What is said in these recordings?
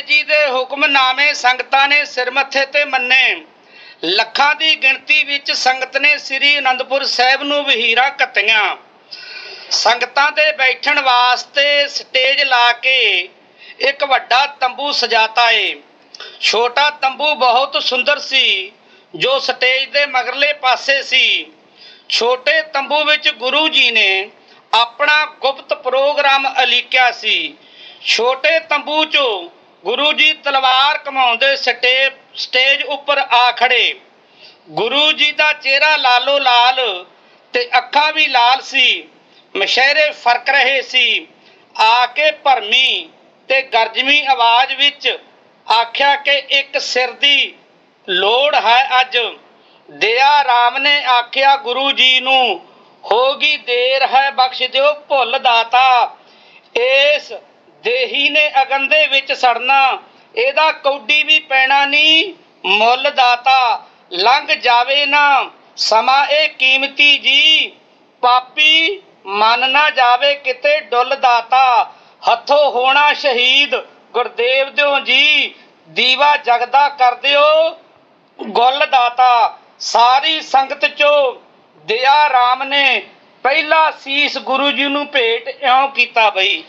जी दे हुक्मनामे संगतां ने सिर मत्थे ते मन्ने। ਲੱਖਾਂ ਦੀ ਗਿਣਤੀ ਵਿੱਚ ਸੰਗਤ ਨੇ ਸ੍ਰੀ ਅਨੰਦਪੁਰ ਸਾਹਿਬ ਨੂੰ ਵਹੀਰਾਂ ਘੱਤੀਆਂ। ਸੰਗਤਾਂ ਦੇ ਬੈਠਣ ਵਾਸਤੇ ਸਟੇਜ ਲਾ ਕੇ ਇੱਕ ਵੱਡਾ ਤੰਬੂ ਸਜਾਤਾ ਏ। ਛੋਟਾ ਤੰਬੂ ਬਹੁਤ ਸੁੰਦਰ ਸੀ ਜੋ ਸਟੇਜ ਦੇ ਮਗਰਲੇ ਪਾਸੇ ਸੀ। ਛੋਟੇ ਤੰਬੂ ਵਿੱਚ ਗੁਰੂ ਜੀ ਨੇ ਆਪਣਾ ਗੁਪਤ ਪ੍ਰੋਗਰਾਮ ਉਲੀਕਿਆ ਸੀ। ਛੋਟੇ ਤੰਬੂ 'ਚੋਂ ਗੁਰੂ ਜੀ ਤਲਵਾਰ ਘੁਮਾਉਂਦੇ ਸਟੇਜ ਉੱਪਰ ਆ ਖੜੇ। ਗੁਰੂ ਜੀ ਦਾ ਚਿਹਰਾ ਲਾਲੋ ਲਾਲ ਤੇ ਅੱਖਾਂ ਵੀ ਲਾਲ ਸੀ। ਮਸ਼ਹਿਰੇ ਫਰਕ ਰਹੇ ਸੀ। ਆ ਕੇ ਭਰਮੀ ਤੇ ਗਰਜਵੀਂ ਆਵਾਜ਼ ਵਿੱਚ ਆਖਿਆ ਕਿ ਇੱਕ ਸਿਰ ਦੀ ਲੋੜ ਹੈ ਅੱਜ। ਦਇਆ ਰਾਮ ਨੇ ਆਖਿਆ ਗੁਰੂ ਜੀ ਨੂੰ, ਹੋ ਗਈ ਦੇਰ ਹੈ, ਬਖਸ਼ ਦਿਓ ਭੁੱਲ ਦਾਤਾ। ਇਸ ਦੇਹੀ ਨੇ ਅਗਨ ਦੇ ਵਿੱਚ ਸੜਨਾ, ਇਹਦਾ ਕੌਡੀ ਵੀ ਪੈਣਾ ਨਹੀਂ ਮੁੱਲ ਦਾਤਾ। ਲੰਘ ਜਾਵੇ ਨਾ ਸਮਾਂ ਇਹ ਕੀਮਤੀ ਜੀ, ਪਾਪੀ ਮਨ ਨਾ ਜਾਵੇ ਕਿਤੇ ਡੁੱਲ ਦਾਤਾ। ਹੱਥੋਂ ਹੋਣਾ ਸ਼ਹੀਦ ਗੁਰਦੇਵ ਦਿਓ ਜੀ, ਦੀਵਾ ਜਗਦਾ ਕਰ ਦਿਓ ਗੁੱਲ ਦਾਤਾ। ਸਾਰੀ ਸੰਗਤ ਚੋਂ ਦਇਆ ਰਾਮ ਨੇ ਪਹਿਲਾ ਸੀਸ ਗੁਰੂ ਜੀ ਨੂੰ ਭੇਟ ਇਉਂ ਕੀਤਾ ਬਈ।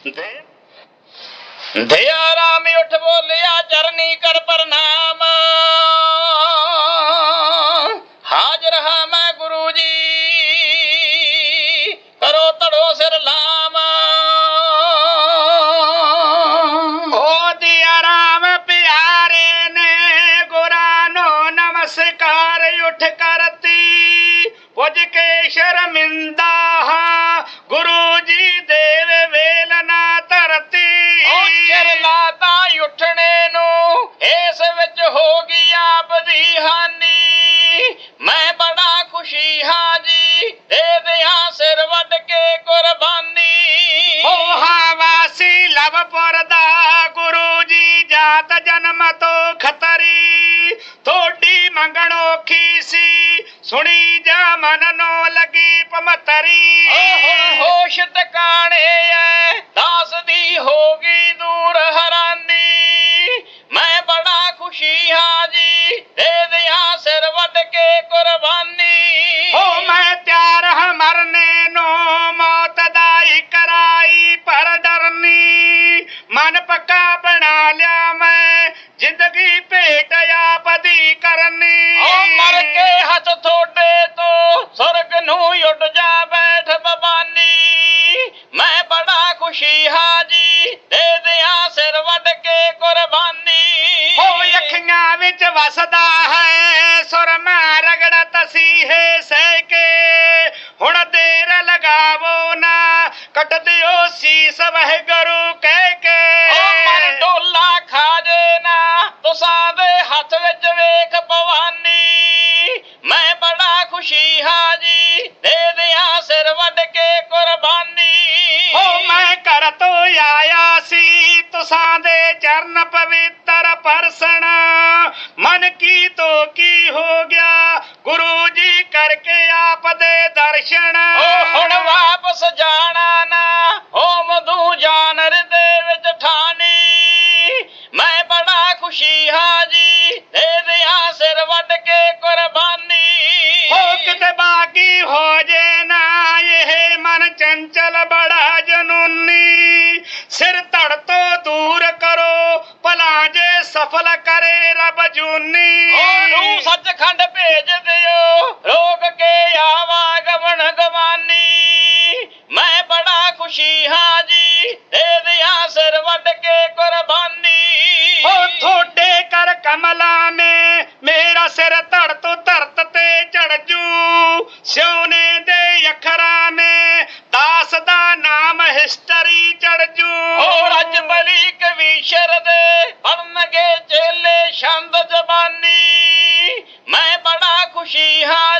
ਦਇਆ ਰਾਮ ਉੱਠ ਬੋਲਿਆ ਚਰਨੀ ਕਰ ਪ੍ਰਣਾਮ, ਹਾਜ਼ਰ ਹਾਂ ਮੈਂ ਗੁਰੂ ਜੀ, ਕਰੋ ਧੜੋ ਸਿਰ ਲਾਮ। ਓ ਦਇਆ ਰਾਮ ਪਿਆਰੇ ਨੇ ਗੁਰਾਂ ਨੂੰ ਨਮਸਕਾਰ ਉੱਠ ਕਰਤੀ। ਪੁੱਜ ਕੇ ਸ਼ਰਮਿੰਦਾ ਹਾਂ ਗੁਰੂ ਜੀ ਦੇਵੇ ਵੇਲ ਨਾ ਧਰਤੀ। ਉੱਠਣੇ ਨੂੰ ਇਸ ਵਿੱਚ ਹੋ ਗਈ ਆਪ ਦੀ ਹਾਨੀ, ਮੈਂ ਬੜਾ ਖੁਸ਼ੀ ਹਾਂ ਜੀ, ਦੇ ਦਿਆਂ ਸਿਰ ਵੱਢ ਕੇ ਕੁਰਬਾਨੀ। ਹੋਹਾ ਵਾਸੀ ਲਵਪੁਰ ਦਾ ਗੁਰੂ ਜੀ, ਜਾਤ ਜਨਮ ਤੋਂ ਖਤਰੀ। ਥੋੜੀ ਮੰਗਣ ਔਖੀ ਸੀ, ਸੁਣੀ ਜਾ ਮਨ ਨੂੰ ਲੱਗੀ ਭਮਤਰੀ। ਹੋਸ਼ ਟਿਕਾਣੇ ਐ ਦਾਸ ਦੀ ਹੋ ਗਈ ਦੂਰ ਹੈਰਾਨੀ, ਮੈਂ ਬੜਾ ਖੁਸ਼ੀ ਹਾਂ ਜੀ, ਦੇ ਦਿਆਂ ਸਿਰ ਵੱਢ ਕੇ ਕੁਰਬਾਨੀ। ਹੋ ਮੈਂ ਤਿਆਰ ਹਾਂ ਮਰਨੇ ਨੂੰ, ਮੌਤ ਦਾ ਹੀ ਕਰਾਈ ਪਰ ਡਰਨੀ। ਮਨ ਪੱਕਾ ਬਣਾ ਲਿਆ ਮੈਂ, ਜ਼ਿੰਦਗੀ ਭੇਟ ਆਪ ਦੀ ਕਰਨੀ। ਮਰ ਕੇ ਹੱਥ ਥੋੜੇ ਤੋਂ ਸੁਰਗ ਨੂੰ ਉੱਡ ਜਾ ਬੈਠ ਬਬਾਨੀ, ਮੈਂ ਬੜਾ ਖੁਸ਼ੀ ਹਾਂ ਜੀ, ਦੇ ਦਿਆਂ ਸਿਰ ਵੱਢ ਕੇ ਕੁਰਬਾਨੀ। ਹੋ ਅੱਖੀਆਂ ਵਿੱਚ ਵਸਦਾ ਹੈ ਸੁਰਮਾ ਰਗੜਾ ਤਸੀਹੇ ਸਹਿ ਕੇ। ਹੁਣ ਦੇਰ ਲਗਾਵੋ ਨਾ, ਕੱਟ ਦਿਓ ਸੀਸ ਵਾਹਿਗੁਰੂ ਕਹਿ ਕੇ। ਮਨ ਡੋਲਾ ਖਾ ਜੇ ਨਾ ਤੁਸਾਂ ਦੇ ਹੱਥ ਵਿੱਚ ਵੇਖ ਭਵਾਨੀ, ਮੈਂ ਬੜਾ ਖੁਸ਼ੀ ਹਾਂ ਜੀ, ਦੇ ਦਿਆਂ ਸਿਰ ਵੱਢ ਕੇ ਕੁਰਬਾਨੀ। ਹੋ ਮੈਂ ਘਰ ਤੋਂ ਆਇਆ ਸੀ ਤੁਸਾਂ ਦੇ ਚਰਨ ਪਵਿੱਤਰ ਪਰਸਣ, ਮਨ ਕੀ ਤੋਂ ਕੀ ਹੋ ਗਿਆ ਗੁਰੂ ਜੀ ਕਰਕੇ ਆਪ ਦੇ ਦਰਸ਼ਨ। ਹੁਣ ਵਾਪਸ ਜਾਣਾ ਨਾ ਹੋ ਮਧੂ ਜਾਨ ਹਿਰਦੇ ਵਿੱਚ ਠਾਣੀ, ਮੈਂ ਬੜਾ ਖੁਸ਼ੀ ਹਾਂ ਜੀ, ਦੇ ਦਿਆਂ ਸਿਰ ਵੱਢ ਕੇ ਕੁਰਬਾਨੀ। ਹੋ ਕਿਤੇ ਬਾਕੀ ਹੋ ਜੇ ਨਾ ਇਹ ਮਨ ਚੰਚਲ ਬੜਾ ਜਨੂਨੀ। ਸਿਰ ਧੜ ਤੋਂ ਦੂਰ ਕਰੋ ਭਲਾ ਜੇ ਸਫਲ ਕਰੇ ਰੱਬ ਜੂਨੀ। ਉਹਨੂੰ ਸੱਚਖੰਡ ਭੇਜ ਦਿਓ ਰੋਕ ਕੇ ਆਵਾਗਮਨ ਗਵਾਨੀ, ਮੈਂ ਬੜਾ ਖੁਸ਼ੀ ਹਾਂ ਜੀ, ਦੇ ਦਿਆਂ ਸਿਰ ਵੱਢ ਕੇ ਕੁਰਬਾਨੀ। ਹੋ ਥੋੜੇ ਕਰ ਕਮਲਾਂ ਨੇ ਮੇਰਾ ਸਿਰ ਧੜ ਤੋਂ ਧਰਤ ਤੇ ਚੜ ਜੂ। ਸਿਉਨੇ ਦੇ ਅੱਖਰਾਂ ਨੇ ਦਾਸ ਦਾ ਨਾਮ ਹਿਸਟਰੀ ਚੜ ਜੂ। ਅੱਜ ਬਲੀ ਕਵੀਸ਼ਰ ਦੇ ਬਣਨਗੇ ਚੇਲੇ ਛੰਦ ਜ਼ਬਾਨੀ, ਮੈਂ ਬੜਾ ਖੁਸ਼ੀ ਹਾਂ